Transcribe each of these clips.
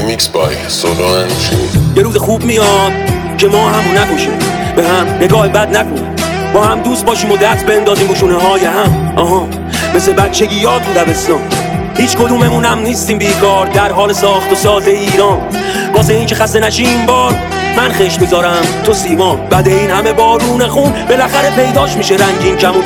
Remix by Solo and June. یه روز خوب میاد که ما همون نکشیم، به هم نگاه بد نکنیم، با هم دوست باشیم و دست بندازیم به شونه های هم. مثل بچگی یاد تو دبستان، هیچ کدوممون هم نیستیم بیکار در حال ساخت و ساز ایران. واسه این که خسته نشیم بار من خش میذارم تو سیمان. بعد این همه بارون خون بالاخره پیداش میشه رنگین کمون.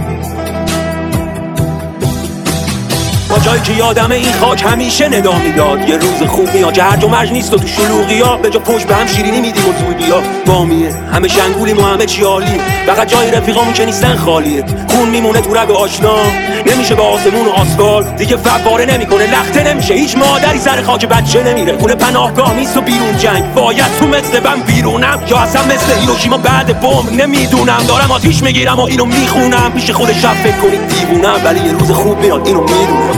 با جایی که یادم این خاک همیشه ندا میداد یه روز خوب میاد که هرج و مرج نیست و تو شلوغی ها به جا پشت به هم شیرینی میدیم و زودی ها بامیه. همه شنگولیم و همه چی عالیه، فقط جای رفیقامون که نیستن خالیه. خون میمونه تو رگ آشنا، نمیشه با آسمون و آسفالت دیگه فواره نمیکنه، لخته نمیشه. هیچ مادری سر خاک بچه نمیره. خونه پناهگاه نیست و بیرون جنگ، باید تو مثل بم بیرونم یا اصلا مثل هیروشیما بعد بمب. نمیدونم دارم آتیش میگیرم و اینو میخونم. پیش خودش شب فکر کنید دیوونم، ولی یه روز خوب میاد اینو میدونم.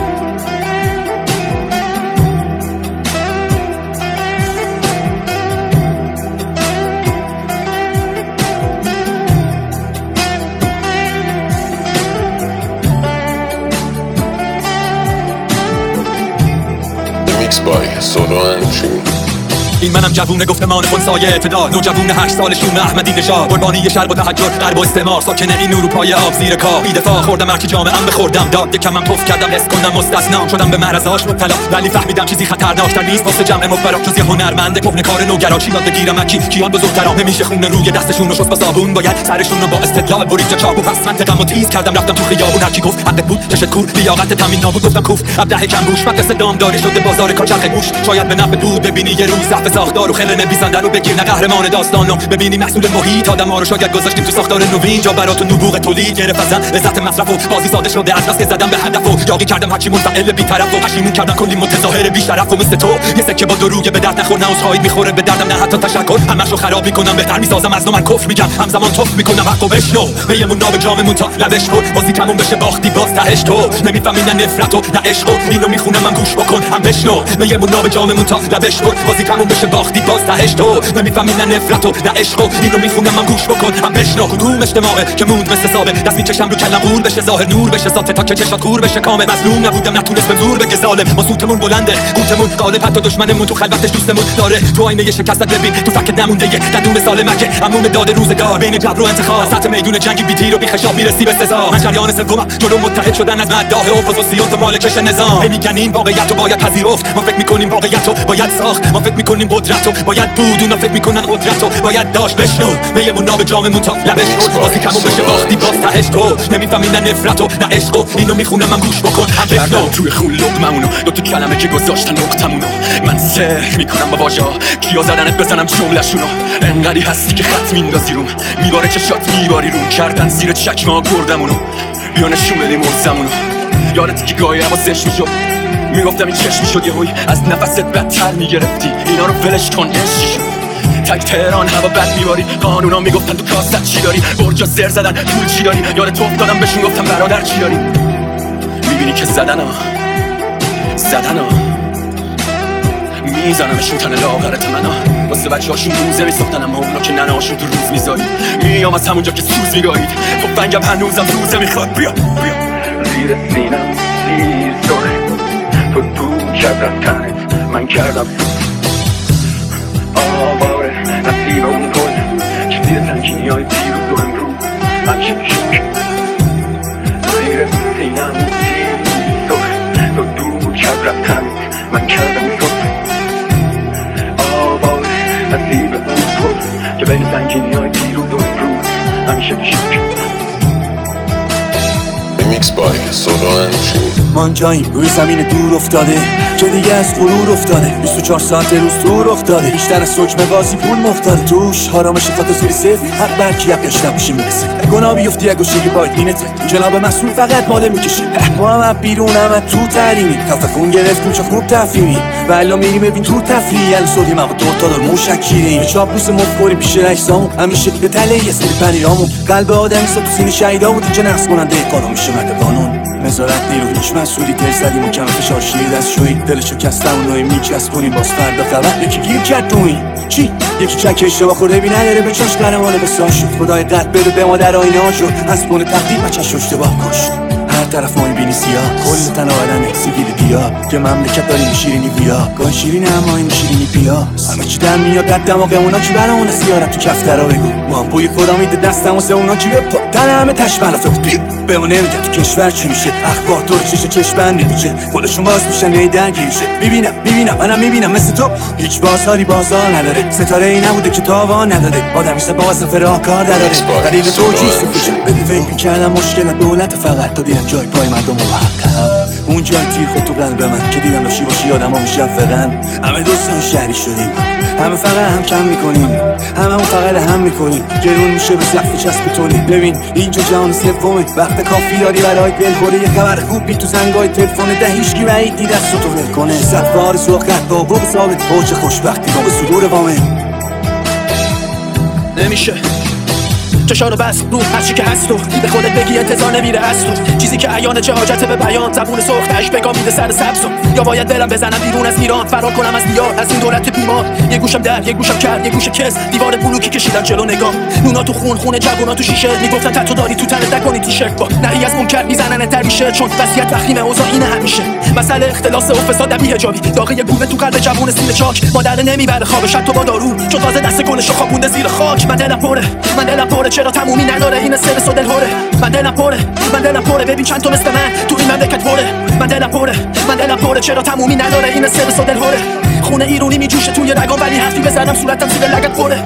Remix by Solo and June. این منم جوونه گفتمان خونسای اعتدال، نوجوون 8 سالشون احمدی نژاد، قربانی شرب و تحجر غرب و استعمار، ساکن این اروپای آب زیر کاه. بی دفاع خوردم هرچی جامعه‌ام بخوردم داد، یکم من پف کردم حس کنم مستثنا شدم به معرضاش مبتلا، ولی فهمیدم چیزی خطرناکتر نیست واسه جمع مفبرا جز یه هنرمند کهنه کار نوگرا. یاد بگیرم کیان بزرگترا نمیشه خون روی دستشون رو شست با صابون، باید سرشون رو با استدلال برید جا چاقو. پس منطقه‌مو تیز کردم رفتم تو خیابون، هر کی گفت حقت بود چشت کور، لیاقت تامین نابود گفتم کوف. ابله کمبوش مدرسه دامداری شده بازار کاچخ گوش، شاید به نفع بود ببینی یه روز ضعف ساختار و خلل نویسنده رو بگیر نه قهرمان داستانو ببینی مسئول محیط. آدما رو شاید گذاشتیم تو ساختار نوین، جا براتون نبوغ تولید گرفت ازن لذت مصرف و بازی ساده شده از دست که زدم به هدف و یاقی کردم هرچی منفعل بی‌طرف و پشیمون کردم کلی متظاهر بی‌شرف و مثل تو یه سکه با دروغ به درد نخور، نه عذرخواهی میخوره به دردم نه حتی تشکر. همه‌شو خراب میکنم بهتر میسازم از نو، من کفر میگم همزمان توف میکنم حقو بشنو. میمون ناب جاممون تا لبش کن، بازی تموم بشه باختی باز تهش تو. نمیفهمی نه نفرت و نه عشق، اینو میخونم من گوش بکن هم بشنو. میمون ناب جاممون تا لبش کن، بازی تموم بشه باختی باز تهش تو. نمیفهمی نه نفرت و نه عشق، اینو میخونم من گوش بکن هم بشنو. کدوم اجتماعه که موند مثل سابه، دست میکشم رو کلم قول بشه ظاهر نور بشه ذات تا که چشات کور بشه کامل. مظلوم نبودم نتونست به زور بگه ظالم، ما سوتمون بلنده قوتمون غالب، حتی دشمنمون تو خلوتش دوستمون داره. تو آینه شکست ببین تو فکت نمونده یه دندون سال مکه عموم داد روزگار بین جبر و انتخاب. سطح میدون جنگی بی تیر و بی خشاب میرسی به سزا. من جریان سومم جلو متحد شدن از مداح اپوزیسیون تو مالکش نظام. میگن این واقعیت رو باید پذیرفت، ما فکر میکنیم واقعیت رو باید ساخت، ما فکر میکنیم قدرت رو باید بود، اونا فکر میکنن قدرت رو باید داشت. بشنو میمون ناب جاممون تا لبش کن، بازی کمو بشه باختی باز تهش تو. نمیفهمی نه نفرت و نه عشق، اینو میخونم من گوش بکن هم بشنو. توی خون لقممونو دو تا کلمه که گذاشتن نقطمونو، من سحر میکنم با واژه‌ها کیا زدنت بزنم جمله‌شونو. انقدی هستی که خط میندازی روم، میباره چشات میباری روم، کردن زیر چکمه گردمونو بیا نشون بدیم مرزمونو. یادتی که گاهی حواسش میشد میگفتم این چشم میشد یهویی از نفست بدتر میگرفتی، اینا رو ولش کن عشقی شد. تک تهران هوا بد میباری، قانونا میگفتن تو کاست چی داری، برجا سر زدن پول چی داری، یاد تو افتادم بهشون گفتم برادر چی داری. میبینی که زدن میزنمشون تن لاغرت منا، واسه بچه هاشون روزه میساختنم اونا که ننهاشون تو روز میذاری. میام از همونجا که سوز میگارید، خب بنگم هنوزم روزه میخواد. بیا زیر سینم زیر سره تو چقدر تنت من کردم آواره نصیب اون گل که زیر سنگینی های دیروز و امروز من چه میشم. زیر سینم زیر سره تو چقدر تنت من کردم آواره نصیب اون گل که بین سنگینی های دیروز و امروز همیشه میشم. Remix by Solo and June. من جاییم روی زمین دور افتاده که دیگه از غرور افتاده، 24 ساعت روز دور افتاده، بیشتر از سجمه بازی پول مفتاده، توش حرامش خط و زیر صفر حق برکی حق اشتب میشه میرسه. گناه بیفتی اگه شیگی باید بینته جناب مسئول فقط ماله میکشه. ما هم بیرون هم تو تعلیمی تفکون گرفتیم چه خوب تفهیمی و الان میریم ببین تو تفریح ال سودیم اما دوتا دار موشکیریم به چاپلوس مفکوریم پیش رئیسامون همیشه به تله یه سری پنیرامون. قلب آدمی سا تو سینه شهیدا بود که نقص کننده کارو میشه مد قانون. نظارت نیرو هیچ مسئولی دل زدیم و کم فشار شیر دستشویی دلشو کستم اونوی میچسبونیم باز فردا خبر یکی گیر کرد تو این چی یکی چک اشتباه خورده بی نداره به چاش قرمانه بساز شد. خدای قد بده به ما در آینه ها شد از بونه تقدیر بچه‌ش اشتباه کشت. هر طرف ما میبینی سیاه کل تن آدمه سیگیل بیا که مملکت داریم شیرینی بیا گاه شیرینه اما این شیرینی بیا همه چی در میاد در دماغمونا کی برامون سیارت تو کفترا بگو ما هم بوی خدا میده دستم واسه اونا کی بپا تن همه تشبلافه بیا بهمون نمیگن تو کشور چی میشه اخبار دور چیشه چشمن نمیشه خودشون باز میشن هی درگیر میشه میبینم منم میبینم مثل تو هیچ بازاری بازار نداره ستاره ای نبوده که تاوان نداره آدمیشه با سفر راه کار داره دلیل توجیه سوفیشه بدی فکر میکردم مشکل دولت فقط تا دیدم جای پای مردم محققم اون جای تیر خود تو قلب من که دیدم داشتی باشی آدم ها مشفقن همه دوستان شهری شدیم همه فقط هم کم میکنیم همه اون فقط هم میکنیم گرون میشه به سقف چسب تونی ببین اینجا جهان سومه وقت کافی داری برای دلخوری یه خبر خوب بی تو زنگای تلفن ده هیچکی بعید دید دست تو ول کنه سفار سوخت با بو ثابت اوج خوشبختی با به صدور وامه نمیشه چشارو بس رو هرچی که هست تو به خودت بگی انتظار نمیره از تو چیزی که عیانه چه حاجت به بیان زبون سرخ بگام میده سر سبزو یا باید برم بزنم بیرون از ایران فرار کنم از دیار از این دولت بیمار یه گوشم در یه گوشم کرد یه گوشه کس دیوار بلوکی کشیدن جلو نگاه نونا تو خون جوونا تو شیشه میگفتن تتو داری تو تنت نکنی تیشرت با نهی از منکر میزنن تر میشه چون وصیت وخیم اوضاع اینه همیشه مسئله اختلاس و فساد بی‌حجابی داغ یه گومه تو قلب جوون سینه چاک مادر نمیبره خوابش تو با دارو چون تازه دست گلشو خوابونده زیر خاک من دلم پره چرا تمومی نداره این سرس و دلهوره من دلم پره ببین چند تا مثل من تو این مملکت پره من دلم پره چرا تمومی نداره این سرس و دلهوره خونه ایرونی میجوشه توی رگام ولی حرفی بزنم صورتم زیر لگت پره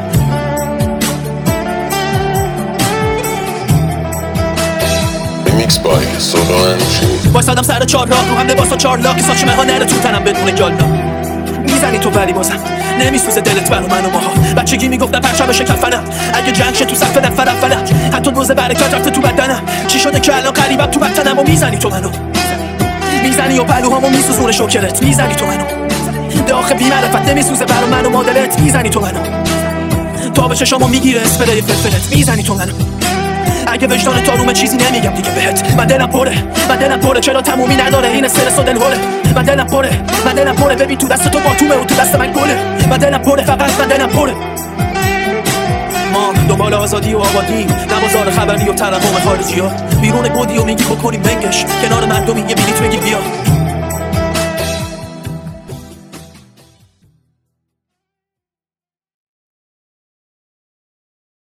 Mixed by Soda and Tune. واسادم سر چهار راه رو هم لباسا چارلاک که ساچمه ها نره تو تنم بدون گالا میزنی تو ولی بازم نمیسوزه دلت برا من و ماها بچگی میگفتم پرچم شکفنم اگه جنگ شه تو صف نفر فلک حتی دوز برکت رفته تو بدنم چی شده که الان قریبم تو بدنم و میزنی تو منو میزنی و پلوهامو میسوزونه شوکرت میزنی تو منو داخل بی‌معرفت نمیسوزه برا من و مادرت میزنی تو منو تا به چشامو میگیره اسپری فلفلت میزنی تو منو اگه وجدان تارومه چیزی نمیگم دیگه بهت من دلم پره چرا تمومی نداره این سرس و دلهوره من دلم پره ببین تو دست تو باتومه و تو دست من گله من دلم پره فقط من دلم پره ما دنبال آزادی و آبادی نمازار خبری و ترحم خارجی ها بیرون گودی و میگی بکنیم بنگش کنار مردمی یه بلیت بگیر بیا